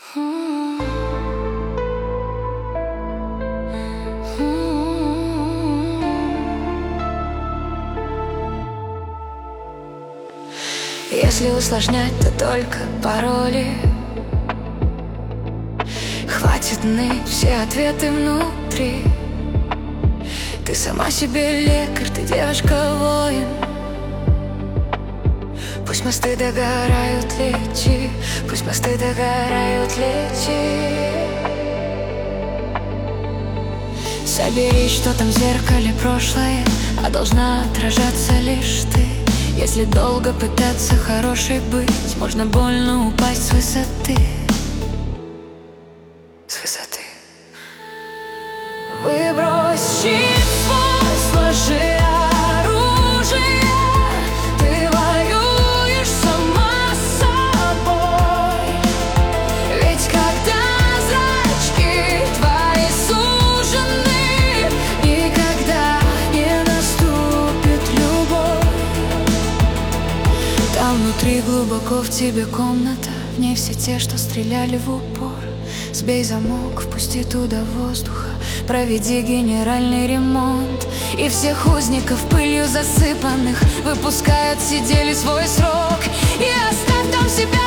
Если усложнять, то только пароли. Хватит ныть, все ответы внутри. Ты сама себе лекарь, ты девушка-воин. Пусть мосты догорают, лечи. Пусть мосты догорают, лечи. Собери, что там в зеркале прошлое, а должна отражаться лишь ты. Если долго пытаться хорошей быть, можно больно упасть с высоты. С высоты. Выбрось щит свой, сложи оружие. Ты воюешь сама с собой. Ведь когда зрачки твои сужены, никогда не наступит любовь. Там внутри глубоко в тебе комната, в ней все те, что стреляли в упор. Сбей замок, впусти туда воздуха, проведи генеральный ремонт. И всех узников, пылью засыпанных, выпускай, отсидели свой срок. И оставь там себя.